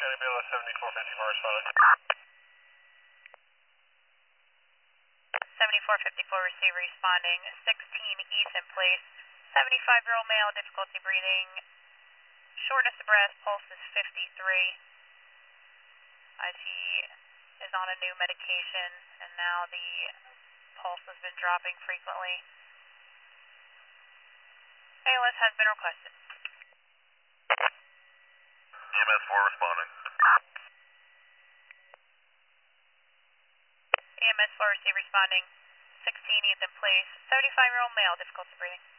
County BLS 7454 responding. 7454 receive responding. 16 East in place. 75-year-old male, difficulty breathing. Shortness of breath, pulse is 53. As he is on a new medication, and now the pulse has been dropping frequently. ALS has been requested. EMS 4 responding. EMS 4 receive responding. 16 East in place. 75-year-old male, difficulty breathing.